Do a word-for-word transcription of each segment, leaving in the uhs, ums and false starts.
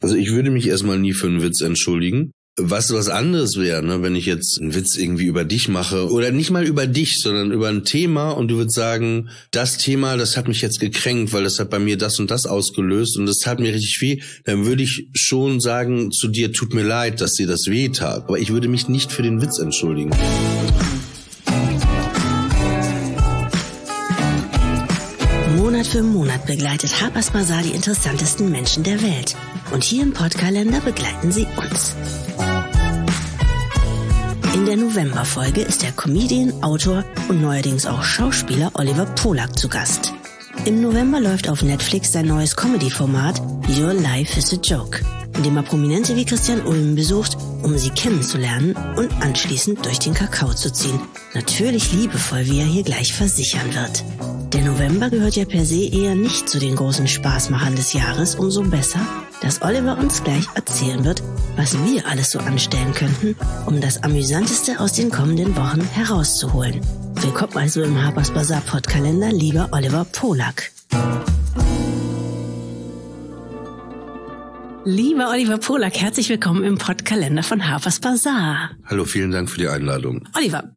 Also ich würde mich erstmal nie für einen Witz entschuldigen. Was was anderes wäre, ne, wenn ich jetzt einen Witz irgendwie über dich mache oder nicht mal über dich, sondern über ein Thema und du würdest sagen, das Thema, das hat mich jetzt gekränkt, weil das hat bei mir das und das ausgelöst und das tat mir richtig weh, dann würde ich schon sagen zu dir, tut mir leid, dass dir das weh tat. Aber ich würde mich nicht für den Witz entschuldigen. Monat für Monat begleitet Harper's Bazaar die interessantesten Menschen der Welt. Und hier im Podkalender begleiten sie uns. In der Novemberfolge ist der Comedian, Autor und neuerdings auch Schauspieler Oliver Polak zu Gast. Im November läuft auf Netflix sein neues Comedy-Format Your Life is a Joke, in dem er Prominente wie Christian Ulm besucht, um sie kennenzulernen und anschließend durch den Kakao zu ziehen. Natürlich liebevoll, wie er hier gleich versichern wird. Der November gehört ja per se eher nicht zu den großen Spaßmachern des Jahres, umso besser, dass Oliver uns gleich erzählen wird, was wir alles so anstellen könnten, um das Amüsanteste aus den kommenden Wochen herauszuholen. Willkommen also im Harper's Bazaar Podkalender, lieber Oliver Polak. Lieber Oliver Polak, herzlich willkommen im Podkalender von Harper's Bazaar. Hallo, vielen Dank für die Einladung. Oliver,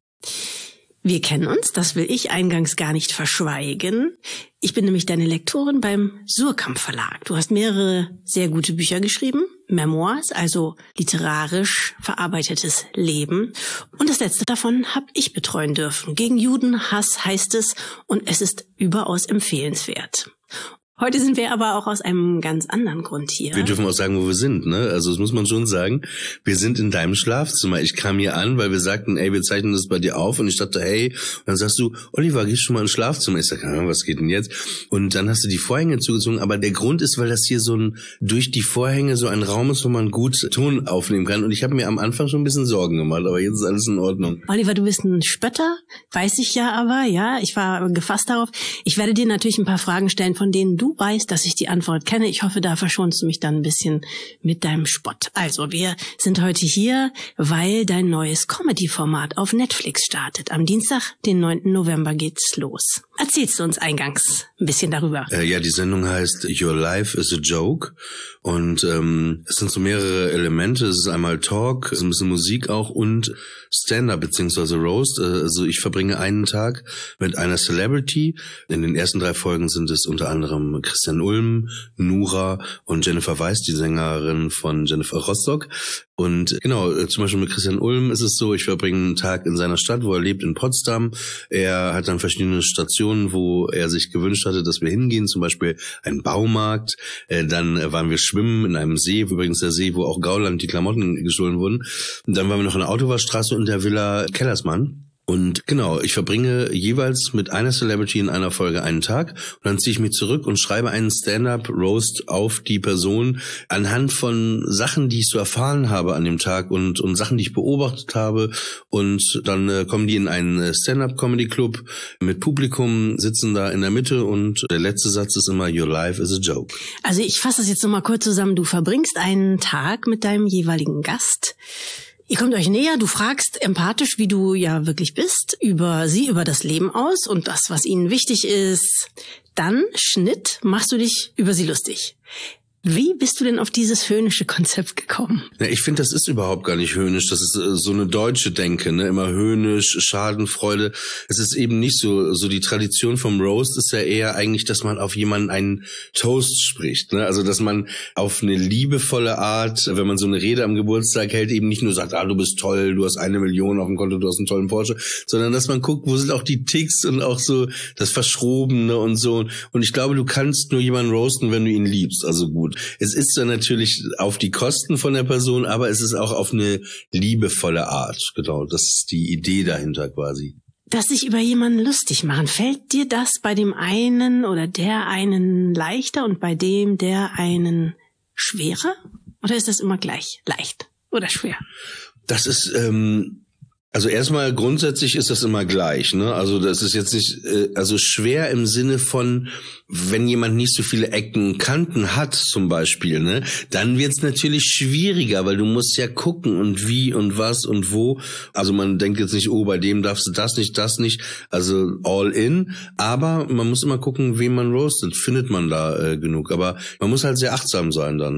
wir kennen uns, das will ich eingangs gar nicht verschweigen. Ich bin nämlich deine Lektorin beim Suhrkamp Verlag. Du hast mehrere sehr gute Bücher geschrieben, Memoirs, also literarisch verarbeitetes Leben. Und das letzte davon habe ich betreuen dürfen. Gegen Judenhass heißt es und es ist überaus empfehlenswert. Heute sind wir aber auch aus einem ganz anderen Grund hier. Wir dürfen auch sagen, wo wir sind, ne? Also das muss man schon sagen. Wir sind in deinem Schlafzimmer. Ich kam hier an, weil wir sagten, ey, wir zeichnen das bei dir auf. Und ich dachte, hey, und dann sagst du, Oliver, gehst schon mal ins Schlafzimmer? Ich sag, ah, was geht denn jetzt? Und dann hast du die Vorhänge zugezogen. Aber der Grund ist, weil das hier so ein, durch die Vorhänge so ein Raum ist, wo man gut Ton aufnehmen kann. Und ich habe mir am Anfang schon ein bisschen Sorgen gemacht, aber jetzt ist alles in Ordnung. Oliver, du bist ein Spötter, weiß ich ja aber, ja. Ich war gefasst darauf. Ich werde dir natürlich ein paar Fragen stellen, von denen du Du weißt, dass ich die Antwort kenne. Ich hoffe, da verschonst du mich dann ein bisschen mit deinem Spott. Also, wir sind heute hier, weil dein neues Comedy-Format auf Netflix startet. Am Dienstag, den neunten November, geht's los. Erzählst du uns eingangs ein bisschen darüber? Äh, ja, die Sendung heißt Your Life is a Joke und ähm, es sind so mehrere Elemente. Es ist einmal Talk, es ist ein bisschen Musik auch und Stand-up beziehungsweise Roast. Also ich verbringe einen Tag mit einer Celebrity. In den ersten drei Folgen sind es unter anderem Christian Ulm, Nura und Jennifer Weiss, die Sängerin von Jennifer Rostock. Und genau, zum Beispiel mit Christian Ulm ist es so, ich verbringe einen Tag in seiner Stadt, wo er lebt, in Potsdam. Er hat dann verschiedene Stationen, wo er sich gewünscht hatte, dass wir hingehen, zum Beispiel ein Baumarkt. Dann waren wir schwimmen in einem See, übrigens der See, wo auch Gauland die Klamotten gestohlen wurden. Und dann waren wir noch in der Autobahnstraße und der Villa Kellersmann. Und genau, ich verbringe jeweils mit einer Celebrity in einer Folge einen Tag und dann ziehe ich mich zurück und schreibe einen Stand-up-Roast auf die Person anhand von Sachen, die ich so erfahren habe an dem Tag und und Sachen, die ich beobachtet habe. Und dann äh, kommen die in einen Stand-up-Comedy-Club mit Publikum, sitzen da in der Mitte und der letzte Satz ist immer Your life is a joke. Also ich fasse das jetzt nochmal kurz zusammen. Du verbringst einen Tag mit deinem jeweiligen Gast. Ihr kommt euch näher, du fragst empathisch, wie du ja wirklich bist, über sie, über das Leben aus und das, was ihnen wichtig ist. Dann, Schnitt, machst du dich über sie lustig. Wie bist du denn auf dieses höhnische Konzept gekommen? Ja, ich finde, das ist überhaupt gar nicht höhnisch. Das ist äh, so eine deutsche Denke, ne? Immer höhnisch, Schadenfreude. Es ist eben nicht so. So die Tradition vom Roast ist ja eher eigentlich, dass man auf jemanden einen Toast spricht, ne? Also dass man auf eine liebevolle Art, wenn man so eine Rede am Geburtstag hält, eben nicht nur sagt, ah, du bist toll, du hast eine Million auf dem Konto, du hast einen tollen Porsche, sondern dass man guckt, wo sind auch die Ticks und auch so das Verschrobene und so. Und ich glaube, du kannst nur jemanden roasten, wenn du ihn liebst. Also gut. Es ist dann natürlich auf die Kosten von der Person, aber es ist auch auf eine liebevolle Art. Genau, das ist die Idee dahinter quasi. Dass sich über jemanden lustig machen, fällt dir das bei dem einen oder der einen leichter und bei dem der einen schwerer? Oder ist das immer gleich leicht oder schwer? Das ist... ähm Also erstmal grundsätzlich ist das immer gleich, ne? Also das ist jetzt nicht, äh, also schwer im Sinne von, wenn jemand nicht so viele Ecken und Kanten hat zum Beispiel, ne? Dann wird's natürlich schwieriger, weil du musst ja gucken und wie und was und wo. Also man denkt jetzt nicht, oh, bei dem darfst du das nicht, das nicht. Also all in. Aber man muss immer gucken, wen man roastet. Findet man da äh, genug. Aber man muss halt sehr achtsam sein dann, ne?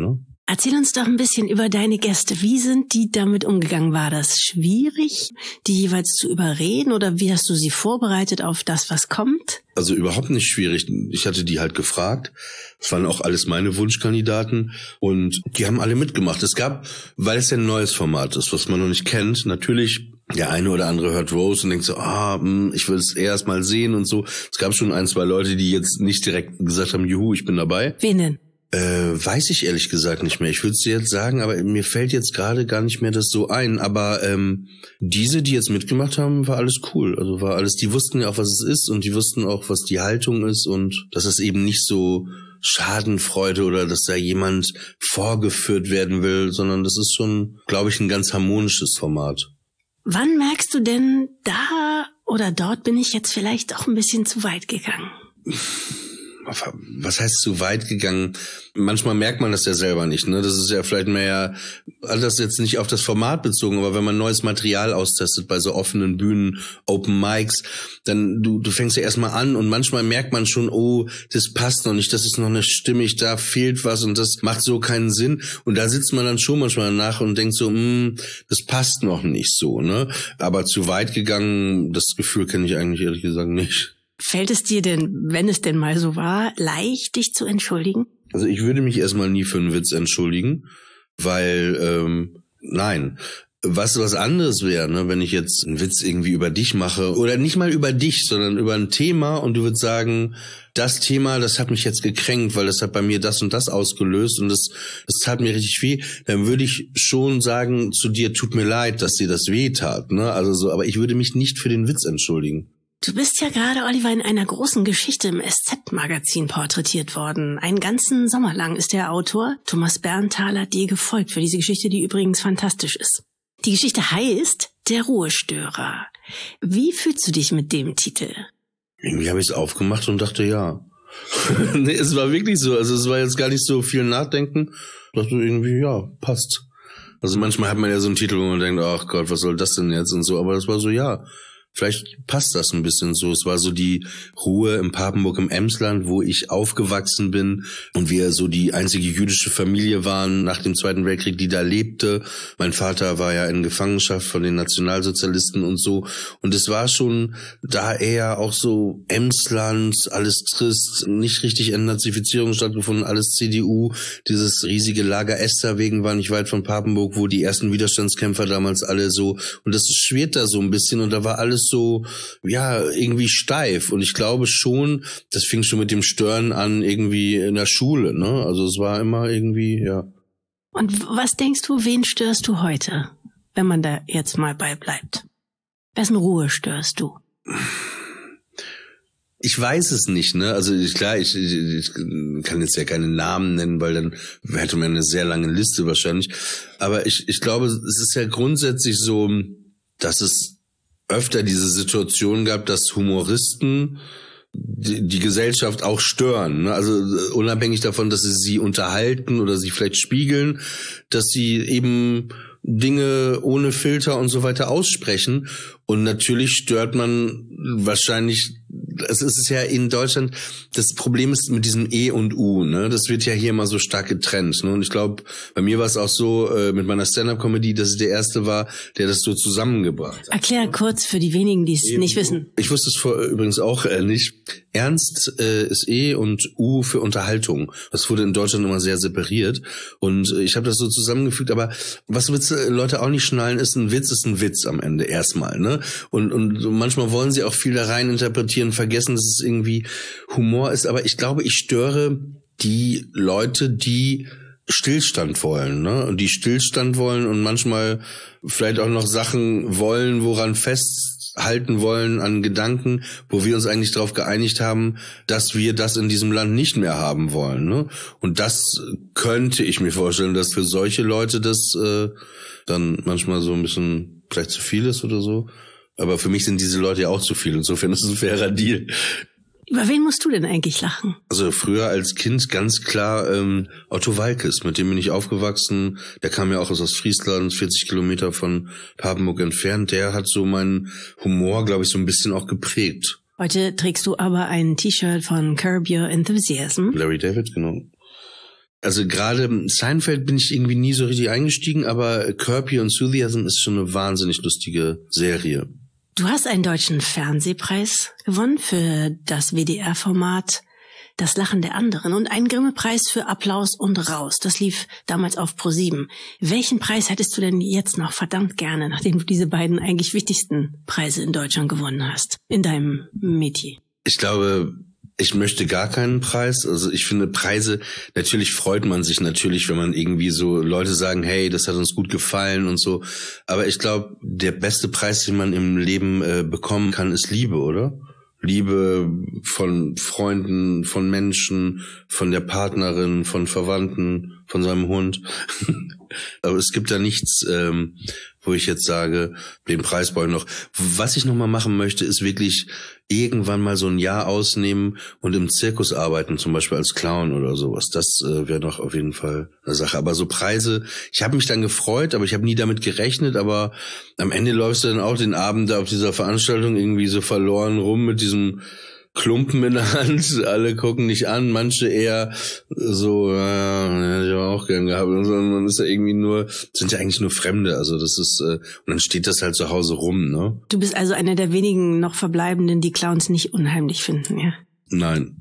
Erzähl uns doch ein bisschen über deine Gäste. Wie sind die damit umgegangen? War das schwierig, die jeweils zu überreden, oder wie hast du sie vorbereitet auf das, was kommt? Also überhaupt nicht schwierig. Ich hatte die halt gefragt. Das waren auch alles meine Wunschkandidaten und die haben alle mitgemacht. Es gab, weil es ja ein neues Format ist, was man noch nicht kennt, natürlich der eine oder andere hört Rose und denkt so, ah, ich will es erst mal sehen und so. Es gab schon ein, zwei Leute, die jetzt nicht direkt gesagt haben, juhu, ich bin dabei. Wen denn? Äh, weiß ich ehrlich gesagt nicht mehr. Ich würde es dir jetzt sagen, aber mir fällt jetzt gerade gar nicht mehr das so ein. Aber ähm, diese, die jetzt mitgemacht haben, war alles cool. Also war alles, die wussten ja auch, was es ist und die wussten auch, was die Haltung ist und dass es eben nicht so Schadenfreude oder dass da jemand vorgeführt werden will, sondern das ist schon, glaube ich, ein ganz harmonisches Format. Wann merkst du denn, da oder dort bin ich jetzt vielleicht auch ein bisschen zu weit gegangen? Was heißt zu weit gegangen? Manchmal merkt man das ja selber nicht, ne? Das ist ja vielleicht mehr, also das jetzt nicht auf das Format bezogen, aber wenn man neues Material austestet bei so offenen Bühnen, Open Mics, dann du du fängst ja erstmal an und manchmal merkt man schon, oh, das passt noch nicht, das ist noch nicht stimmig, da fehlt was und das macht so keinen Sinn und da sitzt man dann schon manchmal nach und denkt so, mh, das passt noch nicht so, ne? Aber zu weit gegangen, das Gefühl kenne ich eigentlich ehrlich gesagt nicht. Fällt es dir denn, wenn es denn mal so war, leicht, dich zu entschuldigen? Also ich würde mich erstmal nie für einen Witz entschuldigen, weil, ähm, nein. Was was anderes wäre, ne, wenn ich jetzt einen Witz irgendwie über dich mache, oder nicht mal über dich, sondern über ein Thema und du würdest sagen, das Thema, das hat mich jetzt gekränkt, weil das hat bei mir das und das ausgelöst und das, das tat mir richtig weh, dann würde ich schon sagen zu dir, tut mir leid, dass dir das weh tat, ne, also so, aber ich würde mich nicht für den Witz entschuldigen. Du bist ja gerade, Oliver, in einer großen Geschichte im S Z-Magazin porträtiert worden. Einen ganzen Sommer lang ist der Autor Thomas Berntaler dir gefolgt für diese Geschichte, die übrigens fantastisch ist. Die Geschichte heißt Der Ruhestörer. Wie fühlst du dich mit dem Titel? Irgendwie habe ich es aufgemacht und dachte, ja. Nee, es war wirklich so. Also es war jetzt gar nicht so viel Nachdenken. Ich dachte irgendwie, ja, passt. Also manchmal hat man ja so einen Titel, wo man denkt, ach Gott, was soll das denn jetzt und so. Aber das war so, ja, vielleicht passt das ein bisschen so. Es war so die Ruhe im Papenburg im Emsland, wo ich aufgewachsen bin und wir so die einzige jüdische Familie waren nach dem Zweiten Weltkrieg, die da lebte. Mein Vater war ja in Gefangenschaft von den Nationalsozialisten und so. Und es war schon da eher auch so Emsland, alles trist, nicht richtig Entnazifizierung stattgefunden, alles C D U. Dieses riesige Lager Esterwegen war nicht weit von Papenburg, wo die ersten Widerstandskämpfer damals alle so, und das schwirrt da so ein bisschen und da war alles so, ja, irgendwie steif. Und ich glaube schon, das fing schon mit dem Stören an, irgendwie in der Schule, ne? Also es war immer irgendwie, ja. Und was denkst du, wen störst du heute, wenn man da jetzt mal bei bleibt? Wessen Ruhe störst du? Ich weiß es nicht, ne? Also ich, klar, ich, ich, ich kann jetzt ja keine Namen nennen, weil dann hätte man eine sehr lange Liste wahrscheinlich. Aber ich, ich glaube, es ist ja grundsätzlich so, dass es öfter diese Situation gab, dass Humoristen die, die Gesellschaft auch stören, ne? Also unabhängig davon, dass sie sie unterhalten oder sie vielleicht spiegeln, dass sie eben Dinge ohne Filter und so weiter aussprechen. Und natürlich stört man wahrscheinlich, es ist ja in Deutschland, das Problem ist mit diesem E und U, ne? Das wird ja hier immer so stark getrennt, ne? Und ich glaube, bei mir war es auch so äh, mit meiner Stand-up-Comedy, dass ich der Erste war, der das so zusammengebracht hat. Erklär kurz für die wenigen, die es nicht wissen. Ich wusste es vor, übrigens auch äh, nicht. Ernst äh, ist E und U für Unterhaltung. Das wurde in Deutschland immer sehr separiert. Und äh, ich habe das so zusammengefügt. Aber was Witze, Leute auch nicht schnallen, ist, ein Witz ist ein Witz am Ende erstmal, ne? Und, und manchmal wollen sie auch viel da rein interpretieren, vergessen, dass es irgendwie Humor ist. Aber ich glaube, ich störe die Leute, die Stillstand wollen, ne? Und die Stillstand wollen und manchmal vielleicht auch noch Sachen wollen, woran festhalten wollen an Gedanken, wo wir uns eigentlich darauf geeinigt haben, dass wir das in diesem Land nicht mehr haben wollen, ne? Und das könnte ich mir vorstellen, dass für solche Leute das äh, dann manchmal so ein bisschen vielleicht zu viel ist oder so. Aber für mich sind diese Leute ja auch zu viel. Insofern ist es ein fairer Deal. Über wen musst du denn eigentlich lachen? Also früher als Kind ganz klar ähm, Otto Waalkes, mit dem bin ich aufgewachsen. Der kam ja auch aus Ostfriesland, vierzig Kilometer von Papenburg entfernt. Der hat so meinen Humor, glaube ich, so ein bisschen auch geprägt. Heute trägst du aber ein T-Shirt von Curb Your Enthusiasm. Larry David, genau. Also gerade Seinfeld bin ich irgendwie nie so richtig eingestiegen, aber Curb Your Enthusiasm ist schon eine wahnsinnig lustige Serie. Du hast einen deutschen Fernsehpreis gewonnen für das W D R-Format Das Lachen der anderen und einen Grimme-Preis für Applaus und Raus. Das lief damals auf ProSieben. Welchen Preis hättest du denn jetzt noch verdammt gerne, nachdem du diese beiden eigentlich wichtigsten Preise in Deutschland gewonnen hast, in deinem Metier? Ich glaube, ich möchte gar keinen Preis. Also ich finde Preise, natürlich freut man sich natürlich, wenn man irgendwie so Leute sagen, hey, das hat uns gut gefallen und so. Aber ich glaube, der beste Preis, den man im Leben äh, bekommen kann, ist Liebe, oder? Liebe von Freunden, von Menschen, von der Partnerin, von Verwandten, von seinem Hund. Aber es gibt da nichts, ähm, wo ich jetzt sage, den Preis brauche ich noch. Was ich noch mal machen möchte, ist wirklich irgendwann mal so ein Jahr ausnehmen und im Zirkus arbeiten, zum Beispiel als Clown oder sowas. Das äh, wäre doch auf jeden Fall eine Sache. Aber so Preise, ich habe mich dann gefreut, aber ich habe nie damit gerechnet. Aber am Ende läufst du dann auch den Abend da auf dieser Veranstaltung irgendwie so verloren rum mit diesem Klumpen in der Hand, alle gucken dich an, manche eher so, ja, hätte ich aber auch gern gehabt. Und man ist ja irgendwie nur, sind ja eigentlich nur Fremde, also das ist, und dann steht das halt zu Hause rum, ne? Du bist also einer der wenigen noch Verbleibenden, die Clowns nicht unheimlich finden, ja? Nein.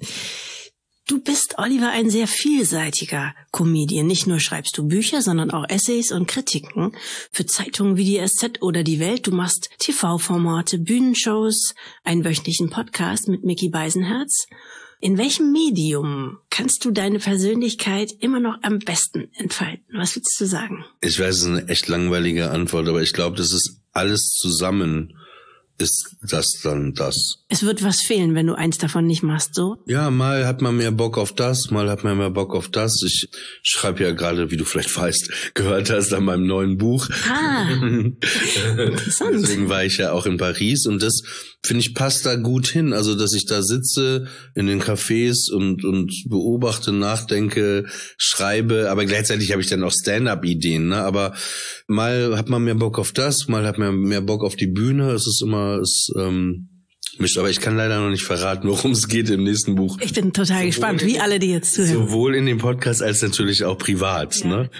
Du bist, Oliver, ein sehr vielseitiger Comedian. Nicht nur schreibst du Bücher, sondern auch Essays und Kritiken für Zeitungen wie die S Z oder die Welt. Du machst T V-Formate, Bühnenshows, einen wöchentlichen Podcast mit Micky Beisenherz. In welchem Medium kannst du deine Persönlichkeit immer noch am besten entfalten? Was würdest du sagen? Ich weiß, es ist eine echt langweilige Antwort, aber ich glaube, das ist alles zusammen. Ist das dann das? Es wird was fehlen, wenn du eins davon nicht machst, so? Ja, mal hat man mehr Bock auf das, mal hat man mehr Bock auf das. Ich schreibe ja gerade, wie du vielleicht weißt, gehört hast, an meinem neuen Buch. Ah, interessant. Deswegen war ich ja auch in Paris und das, finde ich, passt da gut hin. Also, dass ich da sitze in den Cafés und und beobachte, nachdenke, schreibe, aber gleichzeitig habe ich dann auch Stand-up-Ideen, ne? Aber mal hat man mehr Bock auf das, mal hat man mehr Bock auf die Bühne. Es ist immer, es ähm, mischt. Aber ich kann leider noch nicht verraten, worum es geht im nächsten Buch. Ich bin total sowohl gespannt, wie alle, die jetzt zuhören. Sowohl in dem Podcast als natürlich auch privat, ja. Ne?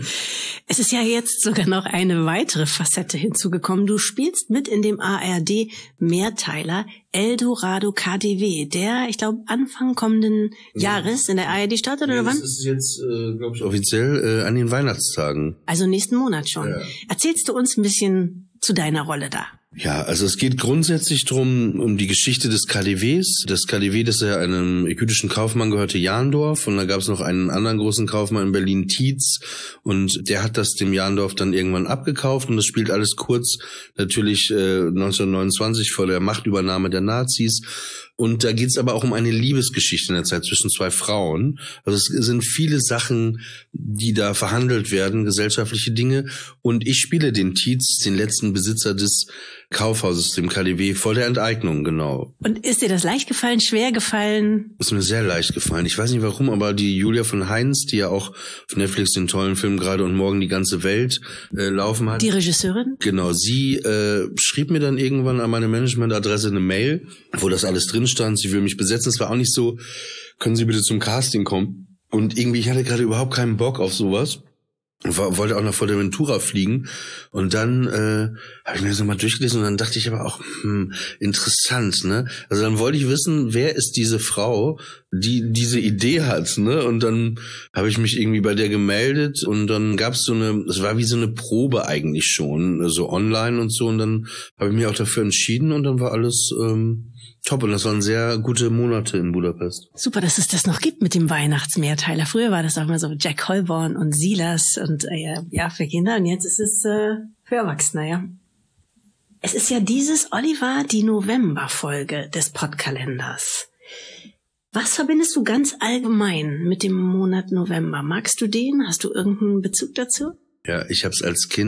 Es ist ja jetzt sogar noch eine weitere Facette hinzugekommen. Du spielst mit in dem A R D-Mehrteiler Eldorado K D W, der, ich glaube, Anfang kommenden ja. Jahres in der A R D startet, oder ja, wann? Das ist jetzt, äh, glaube ich, offiziell äh, an den Weihnachtstagen. Also nächsten Monat schon. Ja. Erzählst du uns ein bisschen zu deiner Rolle da? Ja, also es geht grundsätzlich drum, um die Geschichte des K D Ws. Das K D W, das ja einem jüdischen Kaufmann gehörte, Jahndorf. Und da gab es noch einen anderen großen Kaufmann in Berlin, Tietz. Und der hat das dem Jahndorf dann irgendwann abgekauft. Und das spielt alles kurz natürlich äh, neunzehnhundertneunundzwanzig vor der Machtübernahme der Nazis. Und da geht's aber auch um eine Liebesgeschichte in der Zeit zwischen zwei Frauen. Also es sind viele Sachen, die da verhandelt werden, gesellschaftliche Dinge. Und ich spiele den Tietz, den letzten Besitzer des Kaufhauses, dem K D W, vor der Enteignung, genau. Und ist dir das leicht gefallen, schwer gefallen? Ist mir sehr leicht gefallen. Ich weiß nicht warum, aber die Julia von Heinz, die ja auch auf Netflix den tollen Film Gerade und Morgen die ganze Welt äh, laufen hat. Die Regisseurin? Genau, sie äh, schrieb mir dann irgendwann an meine Managementadresse eine Mail, wo das alles drin stand. Sie will mich besetzen. Es war auch nicht so, können Sie bitte zum Casting kommen? Und irgendwie, ich hatte gerade überhaupt keinen Bock auf sowas. War, wollte auch nach Fuerteventura fliegen und dann äh, habe ich mir das nochmal durchgelesen und dann dachte ich aber auch, hm, interessant, ne? Also dann wollte ich wissen, wer ist diese Frau, die diese Idee hat, ne? Und dann habe ich mich irgendwie bei der gemeldet und dann gab es so eine, es war wie so eine Probe eigentlich schon, so online und so und dann habe ich mich auch dafür entschieden und dann war alles ähm, top, und das waren sehr gute Monate in Budapest. Super, dass es das noch gibt mit dem Weihnachtsmehrteiler. Früher war das auch mal so Jack Holborn und Silas und äh, ja, für Kinder, und jetzt ist es äh, für Erwachsene, ja. Es ist ja dieses, Oliver, die Novemberfolge des Podkalenders. Was verbindest du ganz allgemein mit dem Monat November? Magst du den? Hast du irgendeinen Bezug dazu? Ja, ich habe es als Kind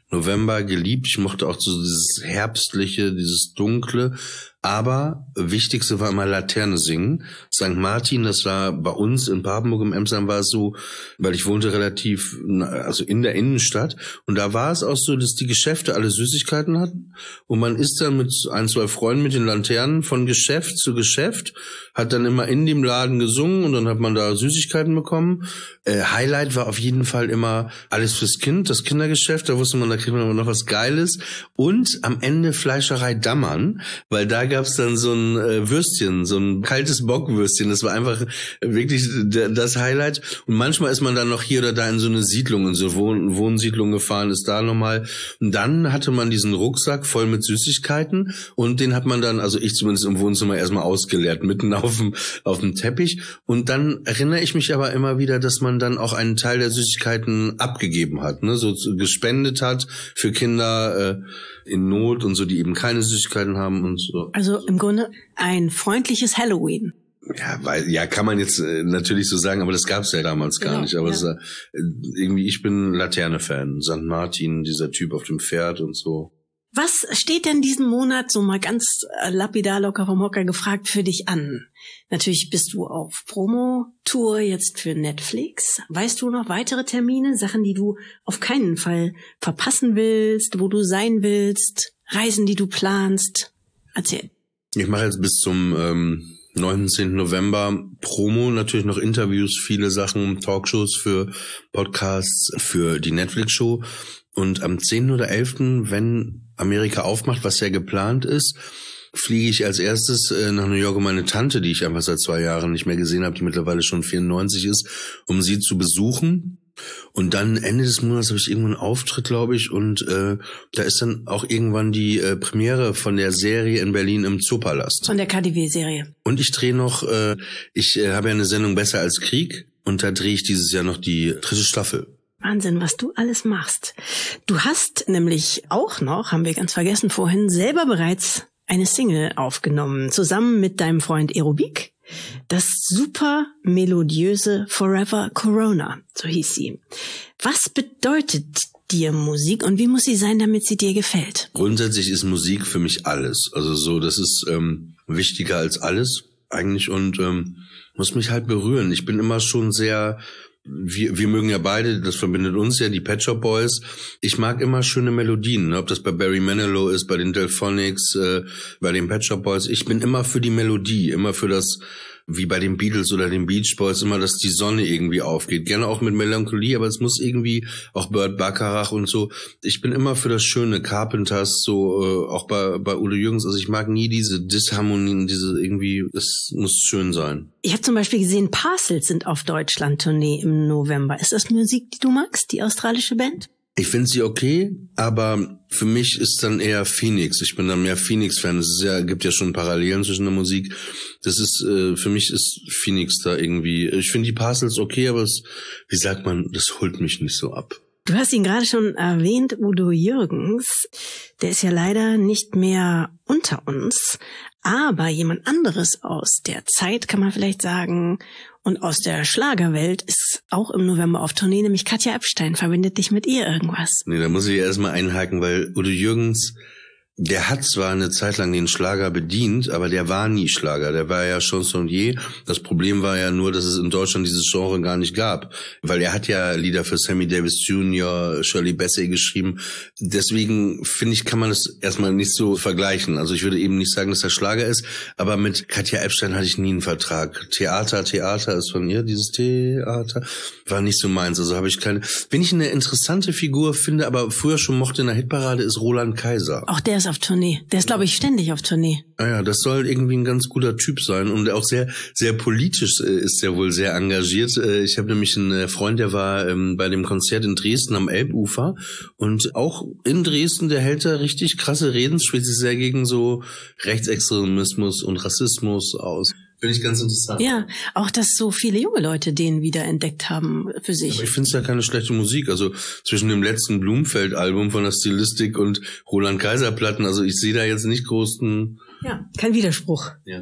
November geliebt. Ich mochte auch so dieses Herbstliche, dieses Dunkle. Aber wichtigste war immer Laterne singen. Sankt Martin, das war bei uns in Papenburg im Emsland war es so, weil ich wohnte relativ, also in der Innenstadt. Und da war es auch so, dass die Geschäfte alle Süßigkeiten hatten. Und man ist dann mit ein, zwei Freunden mit den Laternen von Geschäft zu Geschäft, hat dann immer in dem Laden gesungen und dann hat man da Süßigkeiten bekommen. Äh, Highlight war auf jeden Fall immer alles fürs Kind, das Kindergeschäft. Da wusste man, da kriegt man immer noch was Geiles. Und am Ende Fleischerei Dammern, weil da gab's dann so ein äh, Würstchen, so ein kaltes Bockwürstchen. Das war einfach wirklich d- das Highlight. Und manchmal ist man dann noch hier oder da in so eine Siedlung, in so Wohn- Wohnsiedlung gefahren, ist da nochmal. Und dann hatte man diesen Rucksack voll mit Süßigkeiten und den hat man dann, also ich zumindest im Wohnzimmer erstmal ausgeleert, mitten auf dem, auf dem Teppich. Und dann erinnere ich mich aber immer wieder, dass man dann auch einen Teil der Süßigkeiten abgegeben hat, ne, so gespendet hat für Kinder äh, in Not und so, die eben keine Süßigkeiten haben und so. Also im Grunde ein freundliches Halloween. Ja, weil, ja, kann man jetzt äh, natürlich so sagen, aber das gab's ja damals gar Genau, nicht. Aber ja. es, äh, irgendwie, ich bin Laterne-Fan. Sankt Martin, dieser Typ auf dem Pferd und so. Was steht denn diesen Monat, so mal ganz äh, lapidar locker vom Hocker gefragt, für dich an? Natürlich bist du auf Promo-Tour jetzt für Netflix. Weißt du noch weitere Termine, Sachen, die du auf keinen Fall verpassen willst, wo du sein willst, Reisen, die du planst? Erzähl. Ich mache jetzt bis zum ähm, neunzehnten November Promo, natürlich noch Interviews, viele Sachen, Talkshows für Podcasts, für die Netflix-Show. Und am zehnten oder elften, wenn Amerika aufmacht, was ja geplant ist, fliege ich als erstes äh, nach New York, um meine Tante, die ich einfach seit zwei Jahren nicht mehr gesehen habe, die mittlerweile schon vierundneunzig ist, um sie zu besuchen. Und dann Ende des Monats habe ich irgendwann einen Auftritt, glaube ich, und äh, da ist dann auch irgendwann die äh, Premiere von der Serie in Berlin im Zoopalast. Von der K D W-Serie. Und ich drehe noch, äh, ich äh, habe ja eine Sendung Besser als Krieg und da drehe ich dieses Jahr noch die dritte Staffel. Wahnsinn, was du alles machst. Du hast nämlich auch noch, haben wir ganz vergessen vorhin, selber bereits eine Single aufgenommen, zusammen mit deinem Freund Aerobik. Das super melodiöse Forever Corona, so hieß sie. Was bedeutet dir Musik und wie muss sie sein, damit sie dir gefällt? Grundsätzlich ist Musik für mich alles. Also so, das ist ähm, wichtiger als alles eigentlich und ähm, muss mich halt berühren. Ich bin immer schon sehr... Wir, wir mögen ja beide, das verbindet uns ja, die Pet Shop Boys. Ich mag immer schöne Melodien, ne? Ob das bei Barry Manilow ist, bei den Delphonics, äh, bei den Pet Shop Boys. Ich bin immer für die Melodie, immer für das, wie bei den Beatles oder den Beach Boys, immer, dass die Sonne irgendwie aufgeht. Gerne auch mit Melancholie, aber es muss irgendwie, auch Burt Bacharach und so. Ich bin immer für das Schöne, Carpenters, so, äh, auch bei, bei Udo Jürgens. Also ich mag nie diese Disharmonien, diese irgendwie, es muss schön sein. Ich habe zum Beispiel gesehen, Parcels sind auf Deutschland-Tournee im November. Ist das Musik, die du magst, die australische Band? Ich finde sie okay, aber für mich ist dann eher Phoenix. Ich bin dann mehr Phoenix-Fan. Es ist ja, gibt ja schon Parallelen zwischen der Musik. Das ist, äh, für mich ist Phoenix da irgendwie, ich finde die Parcels okay, aber es, wie sagt man, das holt mich nicht so ab. Du hast ihn gerade schon erwähnt, Udo Jürgens. Der ist ja leider nicht mehr unter uns. Aber jemand anderes aus der Zeit, kann man vielleicht sagen, und aus der Schlagerwelt ist auch im November auf Tournee, nämlich Katja Epstein. Verbindet dich mit ihr irgendwas? Nee, da muss ich erstmal einhaken, weil Udo Jürgens, der hat zwar eine Zeit lang den Schlager bedient, aber der war nie Schlager. Der war ja Chansonnier. Das Problem war ja nur, dass es in Deutschland dieses Genre gar nicht gab. Weil er hat ja Lieder für Sammy Davis Junior, Shirley Bassey geschrieben. Deswegen, finde ich, kann man das erstmal nicht so vergleichen. Also ich würde eben nicht sagen, dass er Schlager ist. Aber mit Katja Epstein hatte ich nie einen Vertrag. Theater, Theater ist von ihr, dieses Theater. War nicht so meins. Also habe ich keine... Wenn ich eine interessante Figur finde, aber früher schon mochte in der Hitparade, ist Roland Kaiser. Auch der ist auf Tournee. Der ist, glaube ich, ständig auf Tournee. Ah ja, das soll irgendwie ein ganz guter Typ sein und auch sehr, sehr politisch ist er wohl sehr engagiert. Ich habe nämlich einen Freund, der war bei dem Konzert in Dresden am Elbufer und auch in Dresden, der hält da richtig krasse Reden, spricht sich sehr gegen so Rechtsextremismus und Rassismus aus. Finde ich ganz interessant. Ja, auch dass so viele junge Leute den wieder entdeckt haben für sich. Aber ich finde es ja keine schlechte Musik. Also zwischen dem letzten Blumfeld-Album von der Stilistik und Roland Kaiser-Platten, also ich sehe da jetzt nicht großen... Ja, kein Widerspruch. Ja.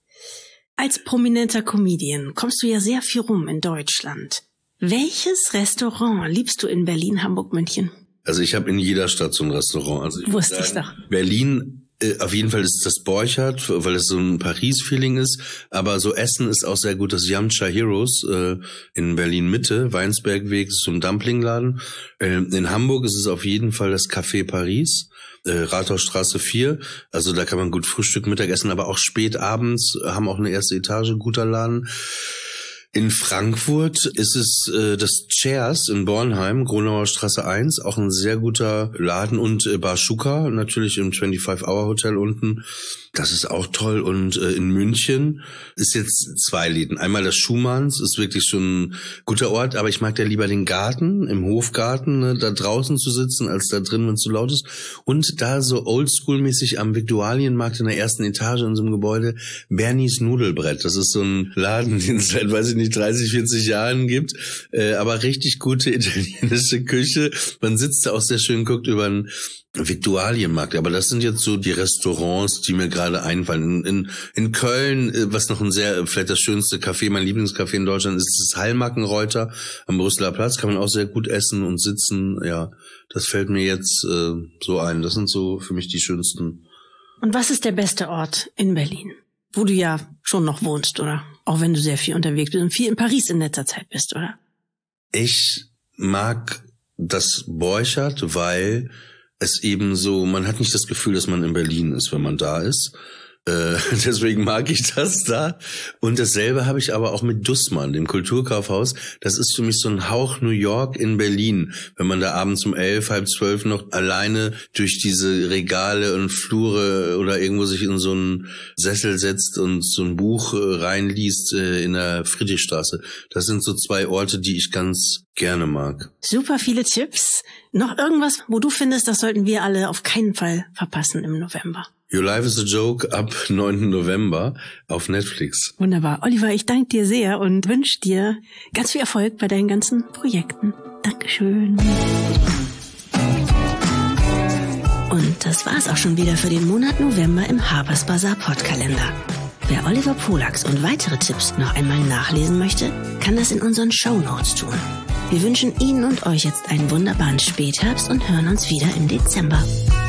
Als prominenter Comedian kommst du ja sehr viel rum in Deutschland. Welches Restaurant liebst du in Berlin, Hamburg, München? Also ich habe in jeder Stadt so ein Restaurant. Also ich Wusste ich doch. Berlin, äh, auf jeden Fall ist es das Borchardt, weil es so ein Paris-Feeling ist. Aber so Essen ist auch sehr gut. Das Yamcha Heroes äh, in Berlin-Mitte, Weinsbergweg, ist so ein Dumplingladen. Äh, in Hamburg ist es auf jeden Fall das Café Paris. Äh, Rathausstraße vier, also da kann man gut Frühstück, Mittagessen, aber auch spät abends, haben auch eine erste Etage, guter Laden. In Frankfurt ist es äh, das Chairs in Bornheim, Gronauer Straße eins, auch ein sehr guter Laden, und äh, Bar Schuka, natürlich im fünfundzwanzig Hour Hotel unten. Das ist auch toll. Und äh, in München ist jetzt zwei Läden. Einmal das Schumanns, ist wirklich schon ein guter Ort, aber ich mag ja lieber den Garten, im Hofgarten, ne, da draußen zu sitzen, als da drin, wenn es zu laut ist. Und da so oldschool-mäßig am Viktualienmarkt in der ersten Etage in so einem Gebäude, Bernies Nudelbrett. Das ist so ein Laden, den es seit, weiß ich nicht, dreißig, vierzig Jahren gibt, äh, aber richtig gute italienische Küche. Man sitzt da auch sehr schön, guckt über einen Viktualienmarkt, aber das sind jetzt so die Restaurants, die mir gerade einfallen. In, in, in Köln, was noch ein sehr, vielleicht das schönste Café, mein Lieblingscafé in Deutschland ist das Heilmackenreuter am Brüsseler Platz, kann man auch sehr gut essen und sitzen. Ja, das fällt mir jetzt äh, so ein. Das sind so für mich die schönsten. Und was ist der beste Ort in Berlin, wo du ja schon noch wohnst, oder? Auch wenn du sehr viel unterwegs bist und viel in Paris in letzter Zeit bist, oder? Ich mag das Borchardt, weil es eben so, man hat nicht das Gefühl, dass man in Berlin ist, wenn man da ist. Äh, deswegen mag ich das da. Und dasselbe habe ich aber auch mit Dussmann, dem Kulturkaufhaus. Das ist für mich so ein Hauch New York in Berlin. Wenn man da abends um elf, halb zwölf noch alleine durch diese Regale und Flure oder irgendwo sich in so einen Sessel setzt und so ein Buch äh, reinliest äh, in der Friedrichstraße. Das sind so zwei Orte, die ich ganz gerne mag. Super viele Tipps. Noch irgendwas, wo du findest, das sollten wir alle auf keinen Fall verpassen im November? Your Life is a Joke ab neunten November auf Netflix. Wunderbar. Oliver, ich danke dir sehr und wünsche dir ganz viel Erfolg bei deinen ganzen Projekten. Dankeschön. Und das war's auch schon wieder für den Monat November im Harper's Bazaar Podkalender. Wer Oliver Polaks und weitere Tipps noch einmal nachlesen möchte, kann das in unseren Shownotes tun. Wir wünschen Ihnen und euch jetzt einen wunderbaren Spätherbst und hören uns wieder im Dezember.